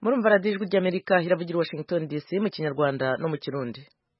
Murumva radiyo ijwi ry'Amerika iravugira Washington DC mu Kinyarwanda no mu Kirundi.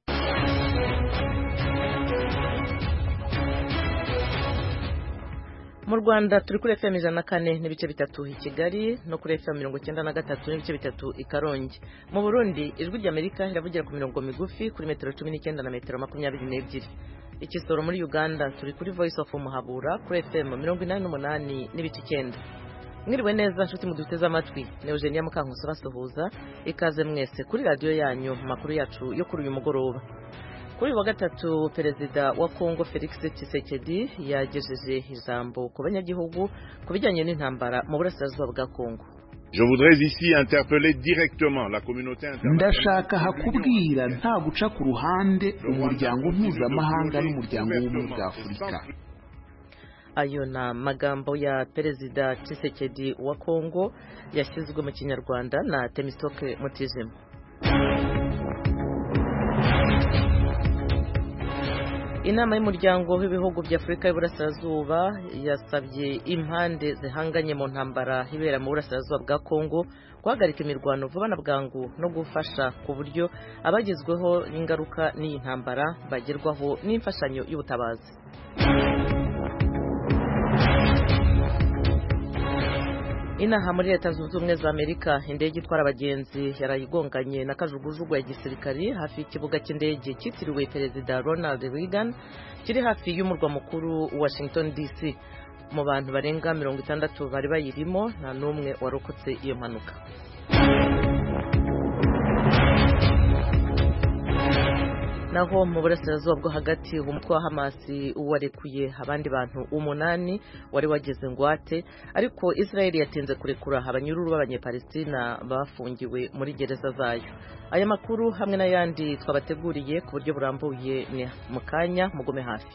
Mu Rwanda turi kuri FM 104 n'ibice bitatu i Kigali no kuri FM 93 n'ibice bitatu i Karongi. Mu Burundi ijwi ry'Amerika iravugira ku mirongo migufi kuri metero 19 na metero 22. Ikisoro muri Uganda turi kuri Voice of Muhabura kuri FM 88 n'ibice 9. Mwiriwe neza nshuti muduteze amatwi ne Eugenia Mukankusi basuhuza ikaze mwese kuri radio yanyu makuru yacu yo kuri uyu mugoroba. Kuri wa gatatu perezida wa Kongo Felix Tshisekedi yagejeje ijambo ku banyagihugu kubijyanye n'intambara mu burasirazuba bwa Kongo. Je voudrais ici interpeller directement la communauté internationale. Ndashaka hakubwira nta guca ku ruhande umuryango mpuzamahanga n'umuryango w'ubumwe bwa Afurika. Ayo na magambo ya perezida Tshisekedi wa Kongo yashyizwe mu Kinyarwanda na Temistoke Mutijima. Inama y'umuryango w'ibihugu bya Afurika y'Uburasirazuba yasabye impande zihanganye mu ntambara ibera mu burasirazuba bwa Kongo guhagarika imirwano vuba na bwangu no gufasha ku buryo abagizweho n'ingaruka n'iyi ntambara bagerwaho n'imfashanyo y'ubutabazi. Inaha muri Leta Zunze Ubumwe za Amerika indege itwara abagenzi yarayigonganye na kajugujugu ya gisirikari hafi y'ikibuga cy'indege cyitiriwe Perezida Ronald Reagan kiri hafi y'umurwa mukuru Washington DC. Mu bantu barenga 60 bari bayirimo nta n'umwe warokotse iyo mpanuka. Naho mu burasirazuba bwo hagati umutwe wa Hamas warekuye abandi bantu 8 wari wageze ngwate, ariko Israel yatinze kurekura abanyururu b'abanyepalestina bafungiwe muri gereza zayo. Aya makuru hamwe n'ayandi twabateguriye ku buryo burambuye ni mu kanya mugume hafi.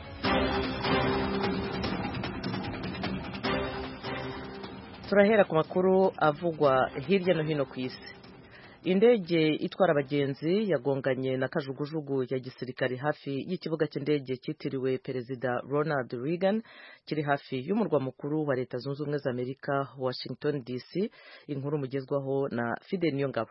Turahera ku makuru avugwa hirya no hino ku isi. Indege itwara abagenzi yagonganye na kajugujugu ya gisirikari hafi y'ikibuga cy'indege cyitiriwe Perezida Ronald Reagan kiri hafi y'umurwa mukuru wa Leta Zunze Ubumwe za Amerika Washington DC. Inkuru mugezwaho na Fidel Niyongabo.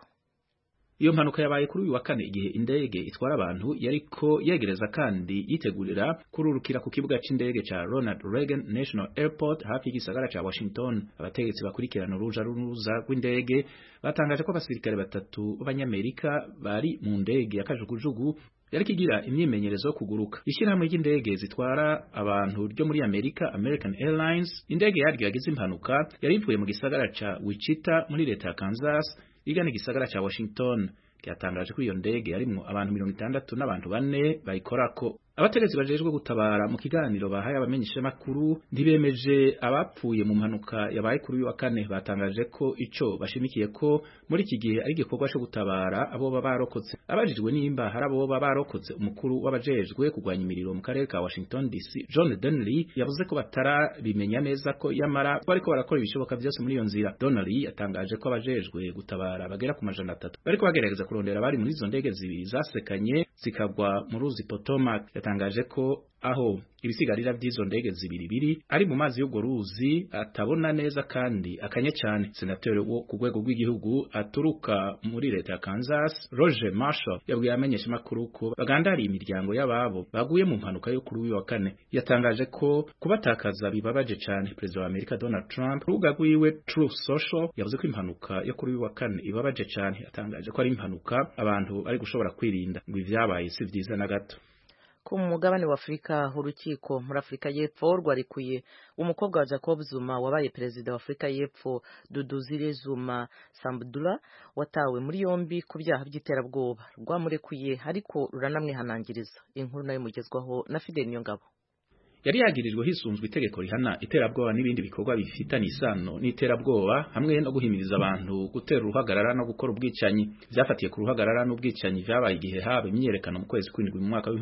Iyo mpanuka yabaye kuri uyu wa kane igihe indege itwara abantu yariko yegereza kandi yitegurira kururukira ku kibuga c'indege ca Ronald Reagan National Airport hafi y'igisagara ca Washington. Abategetsi bakurikirana uruja ruruza rw'indege batangaje ko abasirikare 3 b'Abanyamerika bari mu ndege ya kajugujugu yariko igira imyimenyerezo yo kuguruka. Ishyirahamwe ry'indege zitwara abantu ryo muri Amerika American Airlines, indege yaryo yagize impanuka yari ivuye mu gisagara ca Wichita muri leta ya Kansas igana igisagara cha Washington. Cyatangaje ko iyo ndege yarimwo abantu 60 n'abantu 4 bayikorako. Abategetsi bajejwe gutabara mu kiganiro bahaye abamenyesha makuru ndibemeje abapfuye mu mpanuka yabaye kuri uyu wa kane. Batangaje ko ico bashimikiye ko muri iki gihe ari igikorwa cyo gutabara abo babarokotse. Abajijwe nimba hari abo babarokotse, umukuru w'abajejwe kugwanya imiriro mu karere ka Washington DC John Donnelly yavuze ko batarabimenya neza ko yamara bariko barakora ibishoboka byose muri iyo nzira. Donnelly yatangaje ko abajejwe gutabara bagera ku 300 bariko bagerageza kurondera bari muri izo ndege zibiri zasekanye zikagwa mu ruzi Potomac. Yatangaje ko aho ibisigarira by'izo ndege zibiri biri ari mu mazi y'ugo ruzi atabona neza kandi akanye cyane. Senateri wo ku rwego rw'igihugu aturuka muri leta ya Kansas Roger Marshall yabwiye amenyesha makuru ko bagandari imiryango y'ababo baguye mu mpanuka yo kuri uyu wa kane. Yatangaje ko kubatakaza bibabaje cyane. Perezida wa Amerika Donald Trump rubuga rwiwe Truth Social yavuze ko impanuka yo kuri uyu wa kane ibabaje cyane. Yatangaje ko ari impanuka abantu ari gushobora kwirinda ngo ivyabaye si vyiza na gato. Ku mugabane wa Afrika urukiko muri Afrika y'Epfo rwarikuye umukobwa wa Jacob Zuma wabaye perezida wa Afrika y'Epfo Duduzile Zuma Sambudula watawe muri yombi ku byaha by'iterabwoba. Rwamurekuye ariko ruranamwihanangiriza. Inkuru nayo mugezwaho na Fidel Niyongabo. Yari yagirijwe hisunzwe itegeko rihana iterabwoba n'ibindi bikorwa bifitanye isano n'iterabwoba hamwe no guhimiriza abantu gutera uruhagarara no gukora ubwicanyi. Vyafatiye ku ruhagarara n'ubwicanyi vyabaye igihe haba imyerekano mu kwezi kw'indwi mu mwaka wa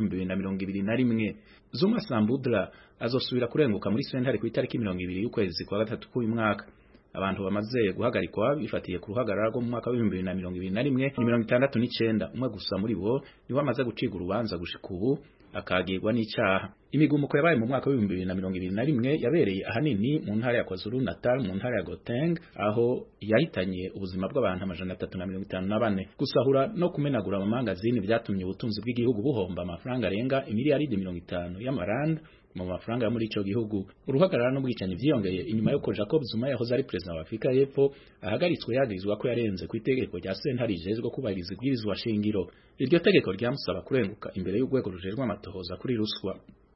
2021. Zuma Sambudla azosubira kurenguka muri sentare ku itariki 20 y'ukwezi kwa gatatu k'uyu mwaka. Abantu bamaze guhagarikwa bifatiye ku ruhagarara rwo mu mwaka wa 2021 ni 69. Umwe gusa muri bo ni wamaze guciga urubanza gushika ubu akagirwa n'icyaha. Imigumuko yabaye mu mwaka wa 2021 yabereye ahanini mu ntara ya KwaZulu-Natal, mu ntara ya Gauteng, aho yahitanye ubuzima bw'abantu 354. Gusahura no kumenagura amamangazini byatumye ubutunzi bw'igihugu buhomba amafaranga arenga imiliyaridi 50 y'amaranda mu mafaranga yo muri ico gihugu. Uruhagarara n'ubwicanyi vyiyongeye inyuma yuko Jacob Zuma yahoze ari president wa Afrika y'Epfo ahagaritswe yagirizwa ko yarenze ku itegeko rya sentare rijejwe kubahiriza ibwirizwa shingiro. Iryo tegeko ryamusaba kurenguka imbere y'urwego rujejwe amatohoza kuri ruswa.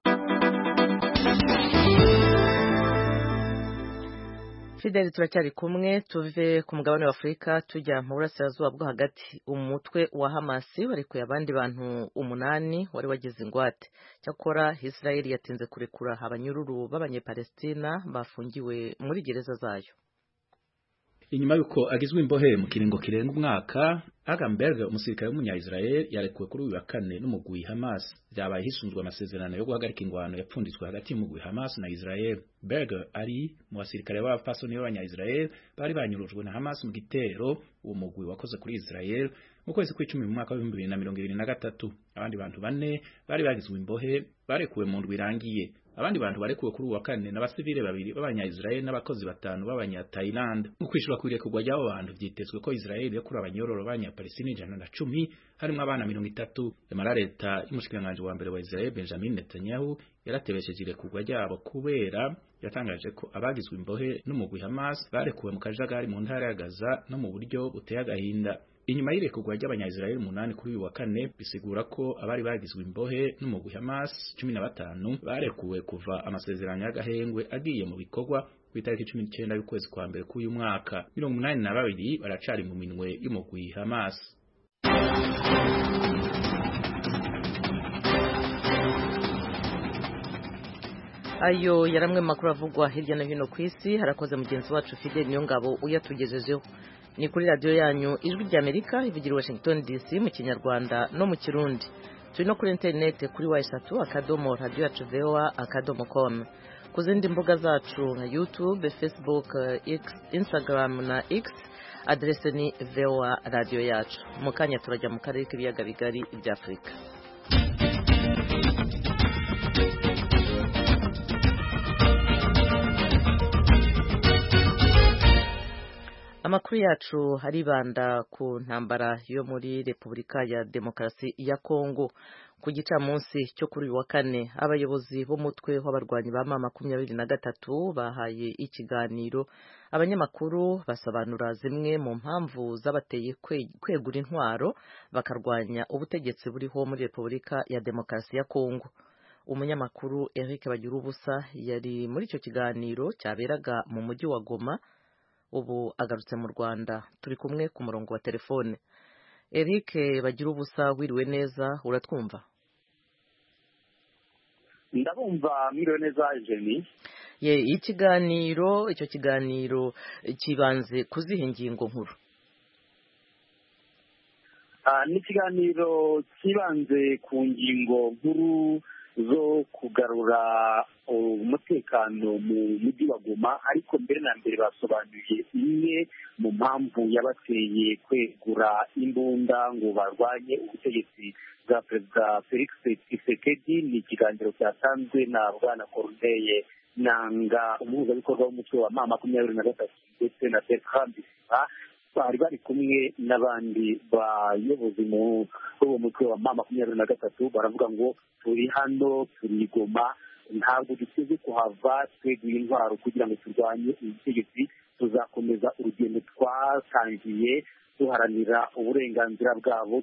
Fidel, turacyari kumwe, tuve ku mugabane wa Afrika tujya mu burasirazuba bwo hagati. Umutwe wa Hamas warekuye abandi bantu 8 wari wagize ingwate. Cyakora Israel yatinze kurekura abanyururu b'abanyepalestina bafungiwe muri gereza zayo. Inyuma yuko agizwe imbohe mu kiringo kirenga umwaka, Agamberg, umusirikare w'umunya-Israel, yarekuwe kuri uyu wa kane n'umugwi Hamas. Byabaye hisunzwe amasezerano yo guhagarika ingwano yapfunditswe hagati y'umugwi Hamas na Israel. Berger ari mu basirikare b'abapfasoni b'abanya-Israel bari banyurujwe na Hamas mu gitero uwo mugwi wakoze kuri Israel mu kwezi kw'icumi mu mwaka wa 2023. Abandi bantu 4 bari bagizwe imbohe barekuwe mu ndwi irangiye. Abandi bantu barekuwe kuri uwa kane n'abasivile 2 b'abanya-Israel n'abakozi 5 b'abanya-Thailand. Mu kwishura kwirekurwa ry'abo bantu vyitezwe ko Israel yakura abanyororo b'abanya-Palestina 110 harimo abana 30. Emara leta y'umushikiranganje wa mbere wa Israel Benjamin Netanyahu yaratebesheje irekurwa ryabo kubera yatangaje ko abagizwe imbohe n'umugwi Hamas barekuwe mu kajagari mu ntara ya Gaza no mu buryo buteye agahinda. Inyuma y'irekurwa ry'abanya-Israel 8 kuri uyu wa kane, bisigura ko abari bagizwe imbohe n'umugwi Hamas 15 barekuwe kuva amasezerano y'agahengwe agiye mu bikorwa ku itariki 19 y'ukwezi kwa mbere k'uyu mwaka. 82 baracari mu minwe y'umugwi Hamas. Ayo yaramwe makuru avugwa hirya no hino ku isi. Harakoze mugenzi wacu Fidel Niyongabo uyatugejejeho. Ni kuri radio yanyu Ijwi ry'Amerika ivugira Washington DC mu Kinyarwanda no mu Kirundi. Turi no kuri internet kuri wa3.radio.voa.com. Ku zindi mbuga zacu nka YouTube, Facebook, Instagram na X, adrese ni VOA radio yacu. Mu kanya turajya mu karere k'ibiyaga bigari bya Afrika. Amakuru yacu haribanda ku ntambara yo muri Repubulika ya Demokarasi ya Kongo. Ku gicamunsi cyo kuri uyu wa kane, abayobozi b'umutwe w'abarwanyi ba M23 bahaye ikiganiro abanyamakuru basobanura zimwe mu mpamvu zabateye kwegura intwaro bakarwanya ubutegetsi buriho muri Repubulika ya Demokarasi ya Kongo. Umunyamakuru Eric Bagirubusa yari muri icyo kiganiro cyaberaga mu mujyi wa Goma. Ubu agarutse mu Rwanda, turi kumwe ku murongo wa telefone. Eric Bagirubusa, wiriwe neza, uratwumva? Ndabumva mwiriwe neza Jenny. Icyo kiganiro kibanze kuzihe ngingo nkuru? Ni ikiganiro kibanze ku ngingo nkuru zo kugarura umutekano mu mujyi wa Goma, ariko mbere na mbere basobanuye imwe mu mpamvu yabateye kwegura imbunda ngo barwanye ubutegetsi bwa Perezida Felix Tshisekedi. Ni ikiganiro cyatanzwe na Bwana Corneille Nanga, umuhuzabikorwa w'umutwe wa M23 ndetse na Bertrand Bisimwa. Bari bari kumwe n'abandi bayobozi mu uwo mutwe wa M23. Baravuga ngo turi hano, turi Goma, ntabwo duteze kuhava tweguye intwaro kugira ngo turwanye ubutegetsi. Tuzakomeza urugendo twatangiye duharanira uburenganzira bwabo.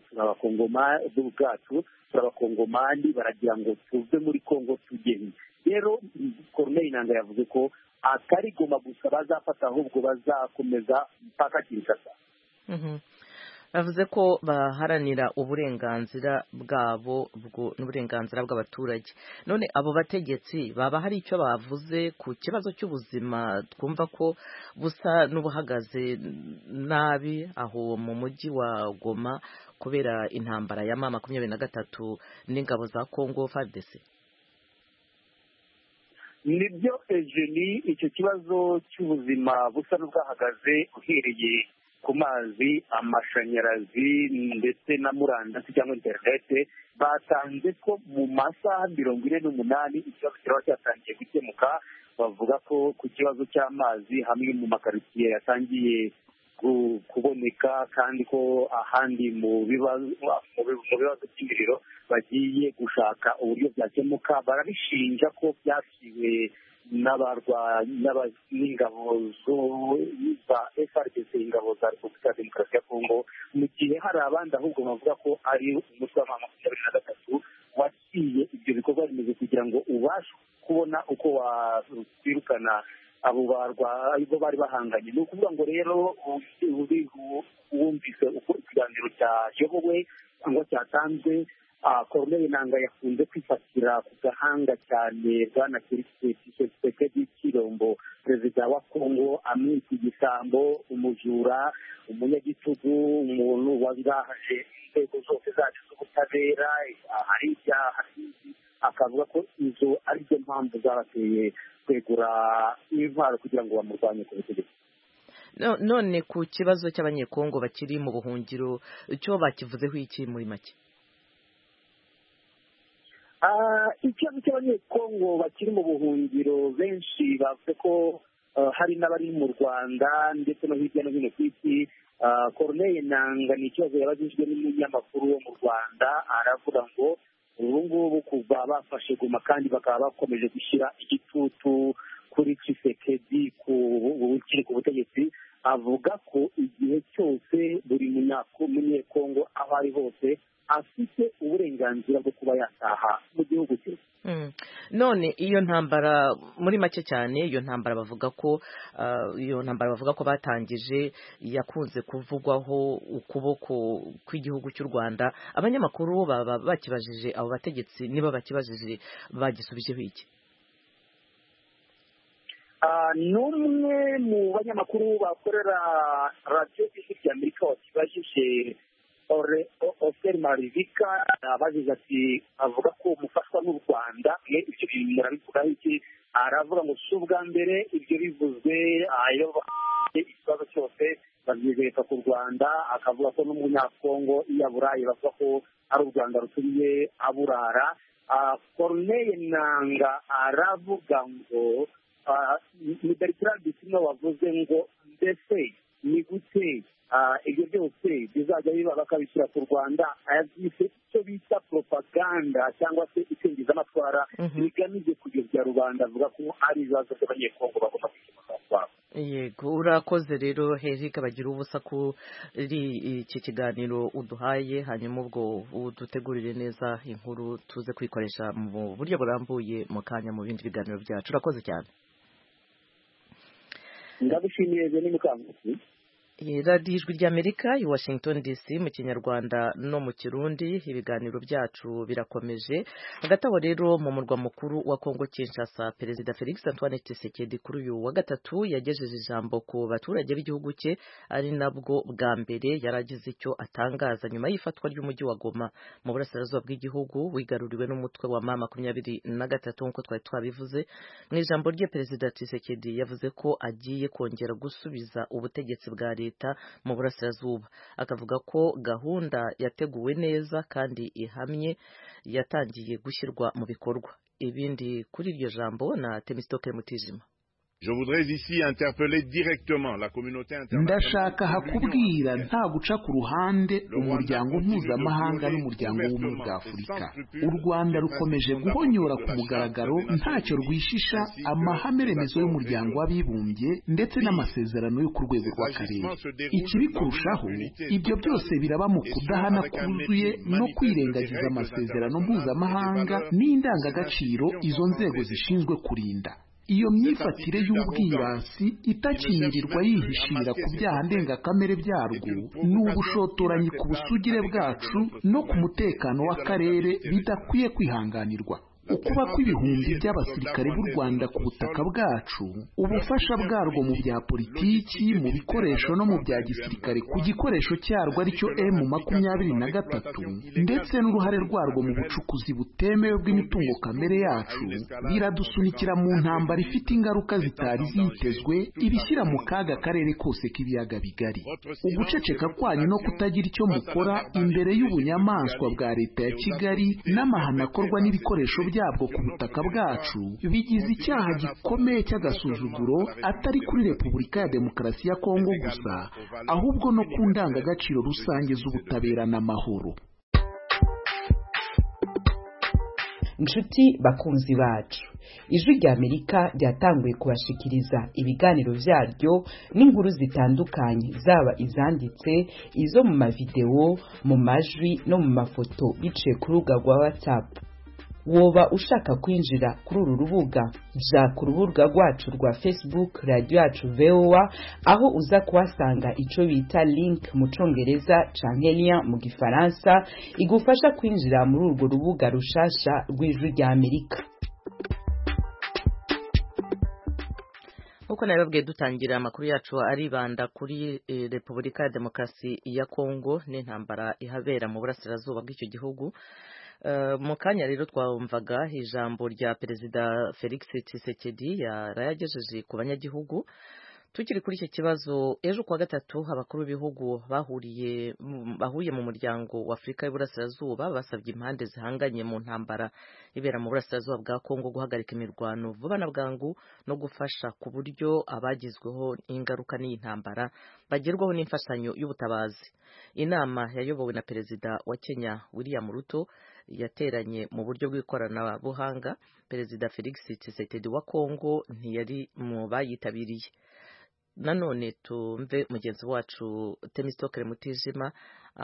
Turabakongomani baragira ngo tuve muri Kongo tugeni. Rero Corneille Nanga yavuze ko atari Goma gusa bazafata, ahubwo bazakomeza mpaka Kinshasa. Bavuze ko baharanira uburenganzira bwabo n'uburenganzira bw'abaturage. None abo bategetsi baba hari icyo bavuze ku kibazo cy'ubuzima twumva ko busa n'ubuhagaze nabi aho mu mujyi wa Goma kubera intambara ya M23 n'ingabo za Congo FARDC? Nibyo Jenny, icyo kibazo cy'ubuzima busa n'ubwahagaze uhereye ku mazi, amashanyarazi ndetse na murandasi cyangwa interinete, batanze ko mu masaha 48 ikibazo kiraba cyatangiye gukemuka. Bavuga ko ku kibazo cy'amazi hamwe mu makaritsiye yatangiye kuboneka, kandi ko ahandi mu bibazo by'imiriro bagiye gushaka uburyo byakemuka. Barabishinja ko byasiwe n'ingabo za FARDC, ingabo za Repubulika ya Demokarasi ya Kongo, mu gihe hari abandi ahubwo bavuga ko ari umutwe wa 23 waciye ibyo bikorwa remezo kugira ngo ubashe kubona uko wakwirukana abo bari bahanganye. Ni ukuvuga ngo rero wumvise uko ikiganiro cyayobowe cyangwa cyatanzwe, Corneille Nangaa yakunze kwifatira ku gahanga cyane bwana Tshisekedi Tshilombo, perezida wa Kongo, amwita igisambo, umujura, umunyagitugu, umuntu wabihaje inzego zose zacu z'ubutabera, hari ibyaha, akavuga ko izo ari zo mpamvu zabateye kwegura intwaro kugira ngo bamurwanye ku butegetsi. None ku kibazo cy'abanyekongo bakiri mu buhungiro, cyo bakivuzeho iki muri make? Ikibazo cy'abanyekongo bakiri mu buhungiro, benshi bavuze ko hari n'abari mu Rwanda ndetse no hirya no hino ku isi. Corneille Nangaa ni ikibazo yabajijwe n'umunyamakuru wo mu Rwanda, aravuga ngo ubu ngubu kuva bafashe Goma kandi bakaba bakomeje gushyira igitutu kuri Tshisekedi ukiri ku butegetsi, avuga ko igihe cyose buri munyekongo aho ari hose afite uburenganzira bwo kuba yataha mu gihugu cye. None iyo ntambara muri make cyane, iyo ntambara bavuga ko batangije yakunze kuvugwaho ukuboko kw'igihugu cy'u Rwanda. Abanyamakuru baba bakibajije abo bategetsi, niba bakibajije bagisubijeho iki? N'umwe mu banyamakuru bakorera radiyo y'Amerika wakibajije Ofer Marivika, abagize ati, avuga ko umufashwa n'u Rwanda, ibyo murabivugaho iki? Aravuga ngo si ubwa mbere ibyo bivuzwe, ayo ikibazo cyose babyegeka ku Rwanda. Akavuga ko n'umunyakongo iyo aburaye bavuga ko ari u Rwanda rutumiye aburara. Corneille Nangaa aravuga ngo ni Bertrand Bisimwa wavuze ngo mbese ni gute ibyo byose bizajya biba bakabishyira ku Rwanda, ayabyise icyo bita propaganda cyangwa se icengezamatwara bigamije kuyobya rubanda. Avuga ko ari ibibazo by'abanyekongo bagomba kwikimuka. Yego, urakoze rero Eric bagira ubusa kuri iki kiganiro uduhaye, hanyuma ubwo udutegurire neza inkuru tuze kwikoresha mu buryo burambuye mu kanya mu bindi biganiro byacu. Urakoze cyane. Ndagushimiye ni Mukangusi. radiyo ijwi ry'Amerika i Washington DC mu kinyarwanda no mu kirundi. Ibiganiro byacu birakomeje. Hagati aho rero mu murwa mukuru wa Kongo Kinshasa, Perezida Felix Antoine Tshisekedi kuri uyu wa gatatu yagejeje ijambo ku baturage b'igihugu cye, ari nabwo bwa mbere yaragize icyo atangaza nyuma y'ifatwa ry'umujyi wa Goma mu burasirazuba bw'igihugu wigaruriwe n'umutwe wa M23 nk'uko twari twabivuze. Mu ijambo rye, Perezida Tshisekedi yavuze ko agiye kongera gusubiza ubutegetsi bwa leta mu burasirazuba. Akavuga ko gahunda yateguwe neza kandi ihamye yatangiye gushyirwa mu bikorwa. Ibindi kuri iryo jambo na Temistoke Mutijima. Je voudrais ici interpeller directement la communauté internationale. Ndashaka hakubwira nta guca ku ruhande umuryango mpuzamahanga n'umuryango w'ubumwe bwa Afurika. U Rwanda rukomeje guhonyora ku mugaragaro ntacyo rwishisha amahame remezo y'umuryango w'abibumbye ndetse n'amasezerano yo ku rwego rw'akarere. Ikibi kurushaho, ibyo byose biraba mu kudahana kuzuye no kwirengagiza amasezerano mpuzamahanga n'indangagaciro izo nzego zishinzwe kurinda. Iyo myifatire y'ubwirasi itakimirirwa yihishira ku byaha ndengakamere byarwo ni ubushotoranyi ku busugire bwacu no ku mutekano w'akarere bidakwiye kwihanganirwa. ukuba kw'ibihumbi by'abasirikare b'u Rwanda ku butaka bwacu, ubufasha bwarwo mu bya politiki, mu bikoresho no mu bya gisirikare ku gikoresho cyarwo aricyo M23, ndetse n'uruhare rwarwo mu bucukuzi butemewe bw'imitungo kamere yacu biradusunikira mu ntambara ifite ingaruka zitari zitezwe, ibishyira mu kaga akarere kose k'ibiyaga bigari. Uguceceka kwanyu no kutagira icyo mukora imbere y'ubunyamaswa bwa leta ya Kigali n'amahano akorwa n'ibikoresho byabwo ku butaka bwacu bigize icyaha gikomeye cy'agasuzuguro, atari kuri Repubulika ya Demokarasi ya Kongo gusa, ahubwo no ku ndangagaciro rusange z'ubutabera n'amahoro. Inshuti bakunzi bacu, Ijwi rya Amerika ryatanguye kubashikiriza ibiganiro vyaryo n'inkuru zitandukanye, zaba izanditse, izo mu mavideo, mu majwi no mu mafoto biciye ku rubuga rwa WhatsApp. Woba ushaka kwinjira kuri uru rubuga, ja ku rubuga rwacu rwa Facebook Radio yacu VOA, aho uza kuhasanga ico bita link mu Congereza canke lien mu Gifaransa igufasha kwinjira muri urwo rubuga rushasha rw'Ijwi rya Amerika. Uko nababwiye dutangira amakuru yacu aribanda kuri Repubulika ya Demokarasi ya Kongo n'intambara ihabera mu burasirazuba bw'icyo gihugu. Mu kanya rero twumvaga ijambo rya Perezida Felix Tshisekedi yarayagejeje ku banyagihugu. Tukiri kuri iki kibazo, ejo kuwa gatatu abakuru b'ibihugu bahuye mu muryango wa Afurika y'Iburasirazuba basabye impande zihanganye mu ntambara ibera mu burasirazuba bwa Kongo guhagarika imirwano vuba na bwangu no gufasha ku buryo abagizweho ingaruka n'iyi ntambara bagerwaho n'imfashanyo y'ubutabazi. Inama yayobowe na Perezida wa Kenya William Ruto yateranye mu buryo bw'ikoranabuhanga. Perezida Felix Tshisekedi wa Kongo ntiyari mu bayitabiriye. Nanone tumve mugenzi wacu Temistokere Mutijima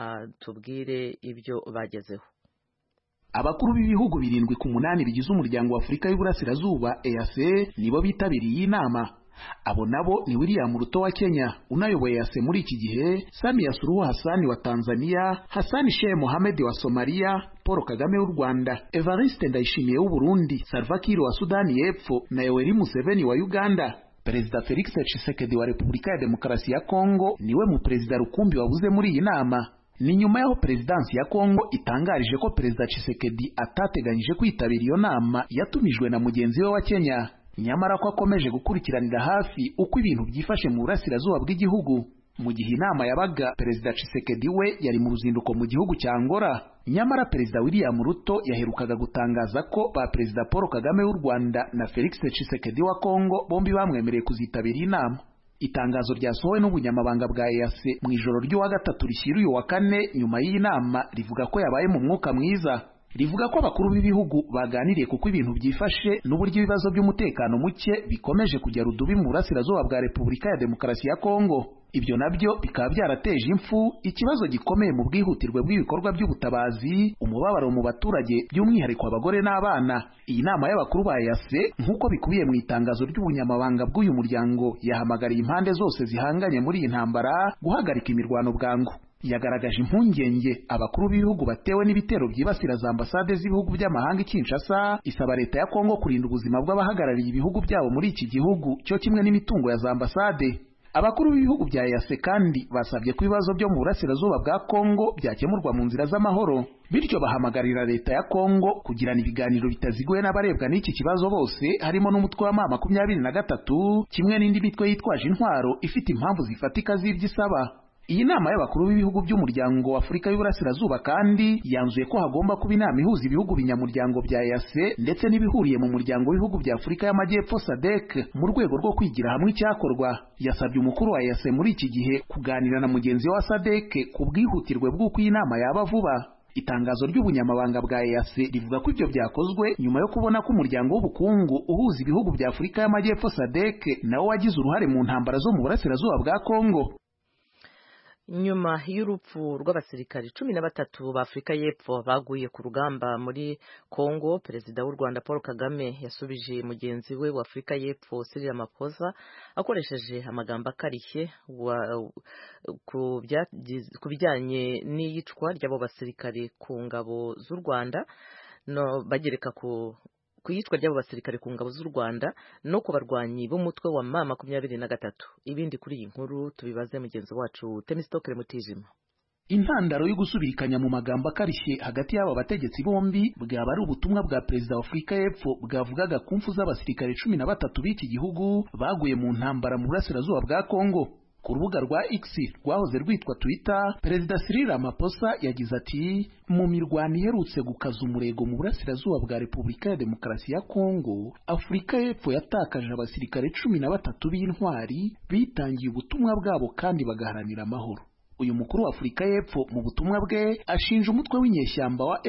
tubwire ibyo bagezeho. Abakuru b'ibihugu 7 ku 8 bigize umuryango wa Afurika y'Iburasirazuba EAC nibo bitabiriye inama. Abo nabo ni William Ruto wa Kenya unayoboye EAC muri iki gihe, Samia Suluhu Hassan wa Tanzania, Hassan Sheikh Mohamed wa Somalia, Paul Kagame w'u Rwanda, Evariste Ndayishimiye w'u Burundi, Salva Kiir wa Sudani y'Epfo na Yoweri Museveni wa Uganda. Perezida Felix Tshisekedi wa Repubulika ya Demokarasi ya Kongo niwe mu perezida rukumbi wabuze muri iyi nama. Ni nyuma yaho Perezidansi ya Kongo itangarije ko Perezida Tshisekedi atateganyije kwitabira iyo nama yatumijwe na mugenzi we wa Kenya, nyamara ko akomeje gukurikiranira hafi uko ibintu byifashe mu burasirazuba bw'igihugu. Mu gihe inama yabaga, Perezida Tshisekedi we yari mu ruzinduko mu gihugu cya Angola. Nyamara Perezida William Ruto yaherukaga gutangaza ko ba Perezida Paul Kagame w'u Rwanda na Felix Tshisekedi wa Kongo bombi bamwemereye kuzitabira inama. Itangazo ryasohowe n'ubunyamabanga bwa EAC mu ijoro ry'uwa gatatu rishyira uyu wa kane nyuma y'iyi nama rivuga ko yabaye mu mwuka mwiza. Rivuga ko abakuru b'ibihugu baganiriye kuko ibintu byifashe n'uburyo ibibazo by'umutekano muke bikomeje kujya rudubi mu burasirazuba bwa Repubulika ya Demokarasi ya Kongo. Ibyo nabyo bikaba byarateje impfu, ikibazo gikomeye mu bwihutirwe bw'ibikorwa by'ubutabazi, umubabaro mu baturage by'umwihariko abagore n'abana. Iyi nama y'abakuru ba EAC nk'uko bikubiye mu itangazo ry'ubunyamabanga bw'uyu muryango yahamagariye impande zose zihanganye muri iyi ntambara guhagarika imirwano bwangu. Yagaragaje impungenge abakuru b'ibihugu batewe n'ibitero byibasira za ambasade z'ibihugu by'amahanga i Kinshasa, isaba leta ya Kongo kurinda ubuzima bw'abahagarariye ibihugu byabo muri iki gihugu cyo kimwe n'imitungo ya za ambasade. Abakuru b'ibihugu bya EAC kandi basabye ko ibibazo byo mu burasirazuba bwa Kongo byakemurwa mu nzira z'amahoro, bityo bahamagarira leta ya Kongo kugirana ibiganiro bitaziguye n'abarebwa n'iki kibazo bose, harimo n'umutwe wa M23 kimwe n'indi mitwe yitwaje intwaro ifite impamvu zifatika z'ibyisaba. Iyi nama y'abakuru b'ibihugu by'umuryango wa Afurika y'Iburasirazuba kandi yanzuye ko hagomba kuba inama ihuza ibihugu binyamuryango bya EAC ndetse n'ibihuriye mu muryango w'ibihugu bya Afurika y'Amajyepfo SADC mu rwego rwo kwigira hamwe icyakorwa. Yasabye umukuru wa EAC muri iki gihe kuganira na mugenzi wa SADC ku bwihutirwe bw'uko iyi nama yaba vuba. Itangazo ry'ubunyamabanga bwa EAC rivuga ko ibyo byakozwe nyuma yo kubona ko umuryango w'ubukungu uhuza ibihugu bya Afurika y'Amajyepfo SADC nawo wagize uruhare mu ntambara zo mu burasirazuba bwa Kongo. Nyuma y'urupfu rw'abasirikari 13 ba Afurika y'Epfo baguye ku rugamba muri Kongo, Perezida w'u Rwanda Paul Kagame yasubije mugenzi we wa Afurika y'Epfo Cyril Ramaphosa akoresheje amagambo akarishye ku bijyanye n'iyicwa ry'abo basirikari ku ngabo z'u Rwanda, no bagereka ku ku yicwa ry'abo basirikare ku ngabo z'u Rwanda no ku barwanyi b'umutwe wa M23. Ibindi kuri iyi nkuru tubibaze mugenzi wacu Temistokere Mutijima. Intandaro yo gusubikanya mu magambo akarishye hagati y'aba bategetsi bombi bwaba ari ubutumwa bwa Perezida wa Afurika y'Epfo bwavugaga ku mfu z'abasirikare 13 b'iki gihugu baguye mu ntambara mu burasirazuba bwa Kongo. Ku rubuga rwa X rwahoze rwitwa Twitter, Perezida Cyril Ramaphosa yagize ati mu mirwano iherutse gukaza umurego mu burasirazuba bwa Repubulika ya Demokarasi ya Kongo, Afurika y'Epfo yatakaje abasirikare 13 b'intwari bitangiye ubutumwa bwabo kandi bagaharanira amahoro. Uyu mukuru wa Afurika y'Epfo mu butumwa bwe ashinja umutwe w'inyeshyamba wa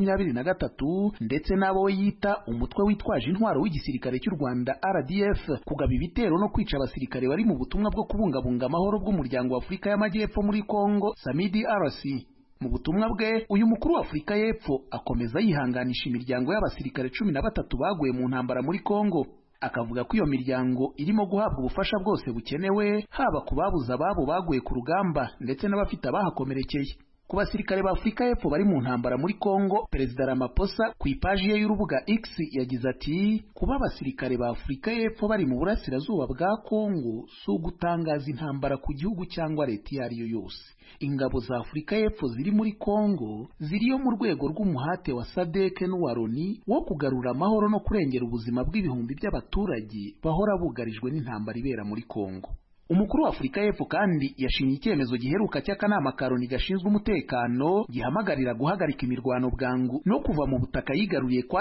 M23 ndetse n'abo we yita umutwe witwaje intwaro w'igisirikare cy'u Rwanda RDF kugaba ibitero no kwica abasirikare bari mu butumwa bwo kubungabunga amahoro bw'umuryango wa Afurika y'Amajyepfo muri Kongo SAMIDRC. Mu butumwa bwe uyu mukuru wa Afurika y'Epfo akomeza yihanganisha imiryango y'abasirikare 13 baguye mu ntambara muri Kongo. Akavuga ko iyo miryango irimo guhabwa ubufasha bwose bukenewe haba ku babuze ababo baguye ku rugamba ndetse n'abafite abahakomerekeye. Ku basirikare ba Afurika y'Epfo bari mu ntambara muri Kongo, Perezida Ramaphosa ku ipaji ye y'urubuga X yagize ati kuba abasirikare ba Afurika y'Epfo bari mu burasirazuba bwa Kongo si ugutangaza intambara ku gihugu cyangwa leta iyo ari yo yose. Ingabo za Afurika y'Epfo ziri muri Kongo ziriyo mu rwego rw'umuhate wa SADC n'uwa Loni wo kugarura amahoro no kurengera ubuzima bw'ibihumbi by'abaturage bahora bugarijwe n'intambara ibera muri Kongo. Umukuru wa Afurika y'Epfo kandi yashimye icyemezo giheruka cy'akanama ka Loni gashinzwe umutekano gihamagarira guhagarika imirwano bwangu no kuva mu butaka yigaruriye kwa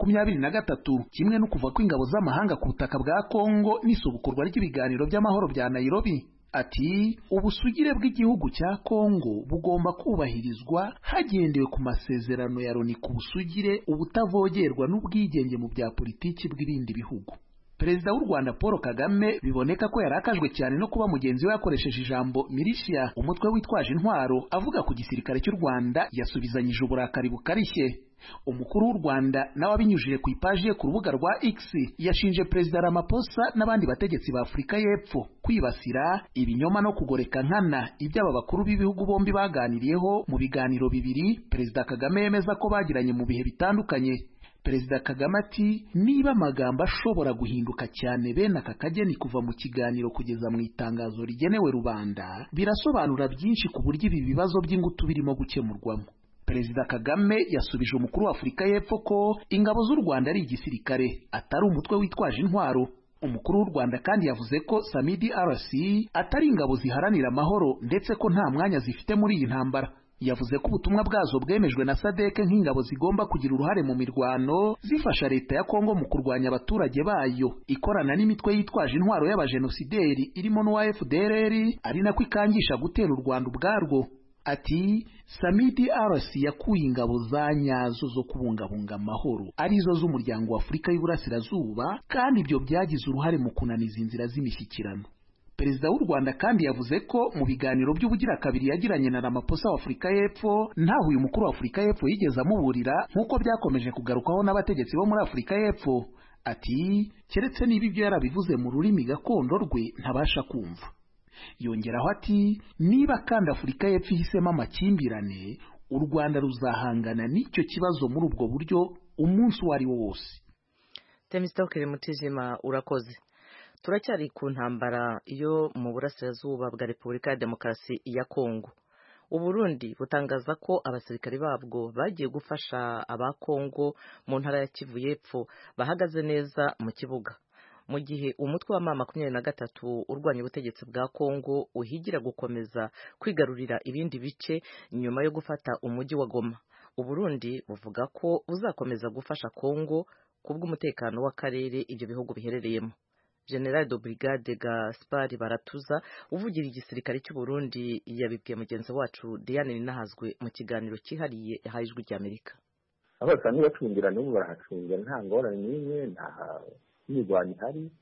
M23, kimwe no kuva kw'ingabo z'amahanga ku butaka bwa Kongo n'isubukurwa ry'ibiganiro by'amahoro bya Nairobi. Ati ubusugire bw'igihugu cya Kongo bugomba kubahirizwa hagendewe ku masezerano ya Loni ku busugire, ubutavogerwa n'ubwigenge mu bya politiki bw'ibindi bihugu. Perezida w'u Rwanda Paul Kagame biboneka ko yarakajwe cyane no kuba mugenzi we yakoresheje ijambo militia, umutwe witwaje intwaro, avuga ku gisirikare cy'u Rwanda yasubizanyije uburakari bukarishye. Umukuru w'u Rwanda nawe abinyujije ku ipaji ye ku rubuga rwa X yashinje Perezida Ramaphosa n'abandi bategetsi ba Afurika y'Epfo kwibasira ibinyoma no kugoreka nkana ibyo aba bakuru b'ibihugu bombi baganiriyeho mu biganiro bibiri Perezida Kagame yemeza ko bagiranye mu bihe bitandukanye. Perezida Kagame ati niba amagambo ashobora guhinduka cyane bene aka kageni kuva mu kiganiro kugeza mu itangazo rigenewe rubanda, birasobanura byinshi ku buryo ibi bibazo by'ingutu birimo gukemurwamo. Perezida Kagame yasubije umukuru wa Afurika y'Epfo ko ingabo z'u Rwanda ari igisirikare atari umutwe witwaje intwaro. Umukuru w'u Rwanda kandi yavuze ko SAMIDRC atari ingabo ziharanira amahoro ndetse ko nta mwanya zifite muri iyi ntambara. Yavuze ko ubutumwa bwazo bwemejwe na SADC nk'ingabo zigomba kugira uruhare mu mirwano zifasha leta ya Kongo mu kurwanya abaturage bayo, ikorana n'imitwe yitwaje intwaro y'abajenosideri irimo n'uwa FDLR, ari nako ikangisha gutera u Rwanda ubwarwo. Ati SAMIDRC yakuye ingabo za nyazo zo kubungabunga amahoro arizo z'umuryango wa Afurika y'Uburasirazuba, kandi ibyo byagize uruhare mu kunaniza inzira z'imishyikirano. Perezida w'u Rwanda kandi yavuze ko mu biganiro by'ubugira kabiri yagiranye na Ramaphosa wa Afurika y'Epfo ntaho uyu mukuru wa Afurika y'Epfo yigeze amuburira nk'uko byakomeje kugarukaho n'abategetsi bo muri Afurika y'Epfo. Ati keretse niba ibyo yarabivuze mu rurimi gakondo rwe ntabasha kumva. Yongeraho ati niba kandi Afurika y'Epfo ihisemo amakimbirane, u Rwanda ruzahangana n'icyo kibazo muri ubwo buryo umunsi uwo ari wo wose. Temistokere Mutijima, urakoze. Turacyari ku ntambara yo mu burasirazuba bwa Repubulika ya Demokarasi ya Kongo. Uburundi butangaza ko abasirikare babwo bagiye gufasha aba Kongo mu ntara ya Kivu y'Epfo bahagaze neza mu kibuga, mu gihe umutwe wa M23 urwanya ubutegetsi bwa Kongo uhigira gukomeza kwigarurira ibindi bice nyuma yo gufata umujyi wa Goma. Uburundi buvuga ko buzakomeza gufasha Kongo kubw'umutekano w'akarere ibyo bihugu biherereyemo. General de Brigade Gaspard Baratuza uvugira igisirikare cy'u Burundi yabibwiye mugenzi wacu Diane Ninahazwe mu kiganiro cyihariye yahaye Ijwi ry'Amerika. Abasani bacungira n'ubu barahacungira nta ngorane n'imwe, nta mirwano ihari,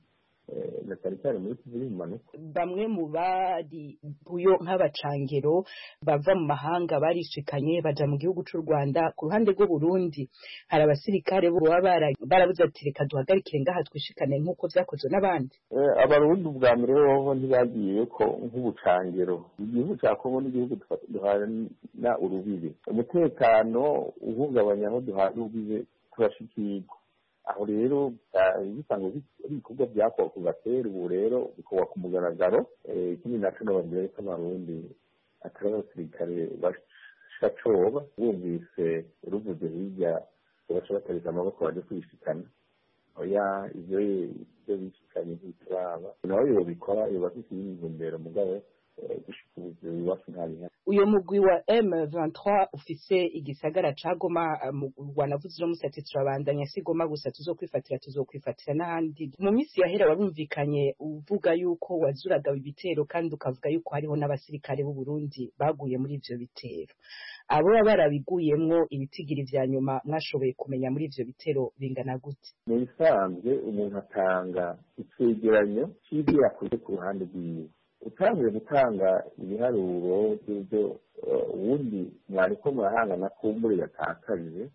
na cyane muri Kivu y'Ubumanuko. Bamwe mu bari buyo nk'abacangero bava mu mahanga barishikanye baja mu gihugu cy'u Rwanda. Ku ruhande rw'u Burundi hari abasirikare bo barabuze ati reka duhagarikire ngaha twishikane nk'uko vyakozwe n'abandi. Abarundi ubwa mbere bo ntibagiye ko nk'ubucangero. Igihugu cya Kongo n'igihugu duhana urubibe, umutekano uhungabanya aho duhana urubibe turashikirwa. aho rero bisanga ibikorwa byakorwa kuva kera ubu rero bikorwa ku mugaragaro. Ikindi naco nababwira ko abarundi atari abasirikare bashacoba bumvise ruvuze hirya baca batarika amaboko baje kwishikana. Oya ivyo bishikanye ntituraba nawe yobikora yoba afite intumbero mugabo gushika ubu iwacu ntabiha. Uyo mugwi wa M23 ufise igisagara ca Goma wanavuze no musati turabandanya si Goma gusa tuzokwifatira n'ahandi. Mu minsi yahera warumvikanye uvuga yuko wazuraga ibitero kandi ukavuga yuko hariho n'abasirikare b'u Burundi baguye muri ivyo bitero. Abo barabiguyemwo ibitigiri vya nyuma mwashoboye kumenya muri ivyo bitero bingana gute? Mu bisanzwe umuntu atanga icegeranyo c'ivyo yakoze ku ruhande rwiwe. Utangiye gutanga ibiharuro by'ibyo ubundi mwariko murahangana kumbure yatakaje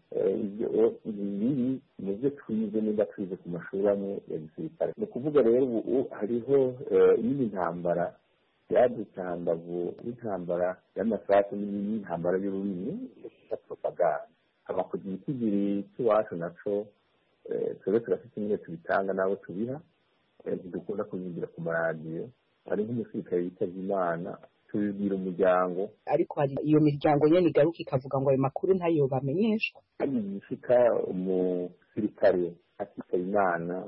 ibi muvyo twize niba twize ku mashuri amwe ya gisirikare. Ni ukuvuga rero ubu hariho iyindi ntambara yadutse hambavu y'intambara y'amasasu n'intambara y'ururimi ya propaganda. Abakozi igitigiri cy'iwacu naco twebwe turafite imwe tubitanga n'abo tubiha ntidukunda kunyumvira ku maradiyo. Hari nk'umusirikare yitavye Imana tubibwira umuryango, ariko hari iyo miryango nyene igaruka ikavuga ngo ayo makuru ntayo bamenyeshwa. Hari igishika umusirikare akitaba Imana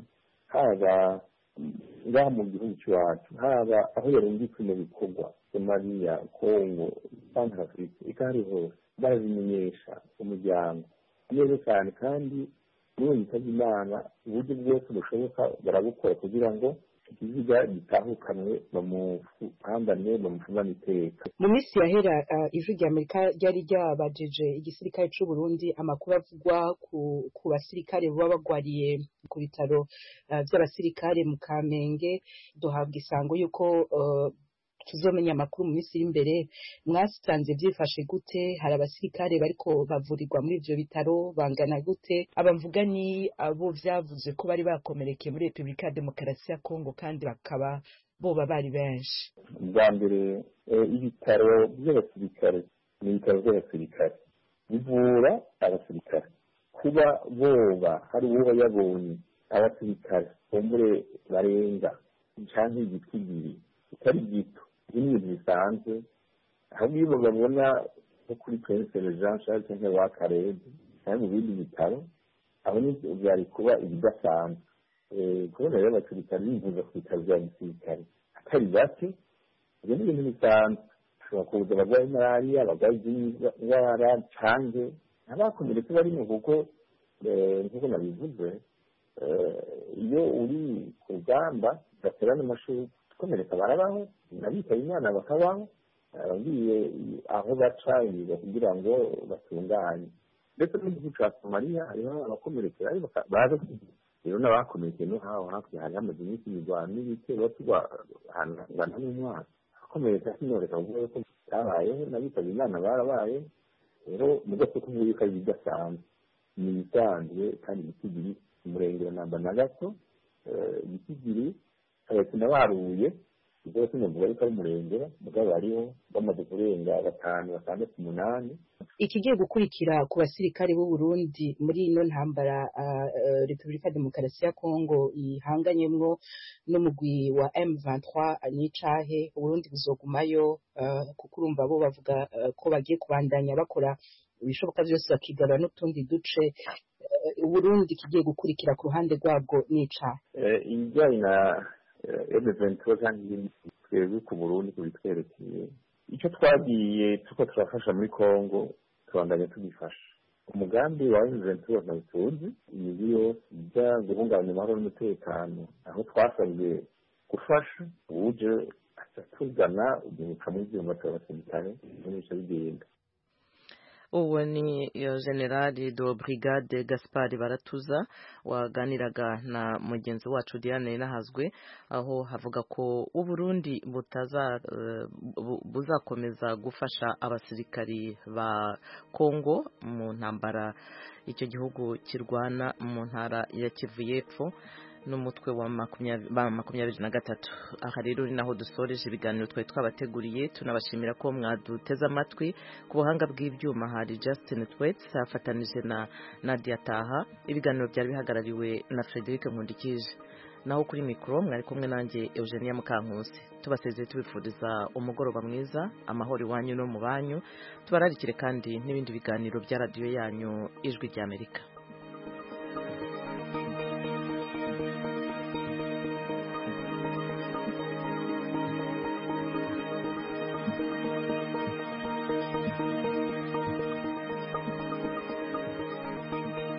haba ngaha mu gihugu cy'iwacu, haba aho yarungitswe mu bikorwa Somalia, Congo, Centrafrique, ikari hose barabimenyesha umuryango neza cyane, kandi niyo yitavye Imana uburyo bwose bushoboka barabukora kugira ngo ikiziga gitahukanwe bamuhambane bamufumane iteka. Mu minsi yahera ijwi rya Amerika ryari ryabajije igisirikare c'u Burundi amakuru avugwa ku basirikare baba bagwariye ku bitaro vy'abasirikare mu Kamenge. Duhabwa isango yuko tuzomenya amakuru mu minsi iri imbere. Mwasanze byifashe gute? Hari abasirikare bariko bavurirwa muri ivyo bitaro bangana gute? Abamvuga ni abo vyavuze ko bari bakomerekeye muri Republika ya Demokarasi ya Kongo kandi bakaba boba bari benshi. Bwa mbere ibitaro by'abasirikare ni ibitaro by'abasirikare bivura abasirikare. Kuba boba hari uwo yabonye abasirikare bombure barenga canke igitigiri kitari gito n'ibintu bisanzwe, ahubwo iyo babona nko kuri Prince Jean Charles cyangwa wa Karede cyangwa mu bindi bitaro, aho ni byari kuba ibidasanzwe. Kubona rero abasirikare bivuza ku bitaro bya gisirikare atari bake, ibyo ni ibintu bisanzwe. Ushobora kuza abarwayi malariya, abarwayi indwara canke abakomeretse barimo, kuko nk'uko nabivuze iyo uri ku rugamba ugaterana amashuri komereka barabaho, nabitaye Imana bakabaho, abagiye aho baca kugira ngo batunganye. Ndetse no mu gihugu ca Somalia hariho abakomerekera baza rero n'abakomerekeye no haho hakurya hari hamaze iminsi imirwano n'ibitero tugahangana n'umwaka. Abakomereka sinoreka kuvuga ko byabayeho, nabitaye Imana barabaye. Rero mu gace k'ubuye kari bidasanzwe ni ibisanzwe, kandi ibitigiri umurengero namba na gato ibitigiri abakina baruye ibyo sinavuga ariko ari umurengera mugabo ariho bamaze kurenga 5, 6, 8. Ikigiye gukurikira ku basirikare b'u Burundi muri ino ntambara Republika Demokarasi ya Kongo ihanganyemwo n'umugwi wa M23 nicahe Burundi buzogumayo, kuko urumva bo bavuga ko bagiye kubandanya bakora ibishoboka byose bakigabana n'utundi duce. Burundi kigiye gukurikira ku ruhande rwabwo nicahe ijyanye na M23 kandi twebwe ku Burundi kubitwerekeye icyo twagiye tuko turafasha muri Kongo tubandanya tugifasha. Umugambi wa M23 n'utuzi imigi yose ijya guhungabanya amahoro n'umutekano, aho twasabwe gufasha uje atugana uguruka muri byo batabasirikare n'icyo bigenda. Uwo ni Generali de Brigade Gaspard Baratuza waganiraga na mugenzi wacu Diane Nahazwe, aho havuga ko u Burundi buzakomeza gufasha abasirikari ba Kongo mu ntambara icyo gihugu kirwana mu ntara ya Kivu y'Epfo. n'umutwe wa 23. Aha rero ni naho dusoreje ibiganiro twari twabateguriye, tunabashimira ko mwaduteze amatwi. Ku buhanga bw'ibyuma hari Justin Twets afatanije na Nadia Taha. Ibiganiro byari bihagarariwe na Frederic Nkundikije, naho kuri mikro mwari kumwe nanjye Eugenia Mukankusi. Tubasezeye tubifuriza umugoroba mwiza, amahoro iwanyu no mu banyu. Tubararikire kandi n'ibindi biganiro bya radio yanyu Ijwi ry'Amerika.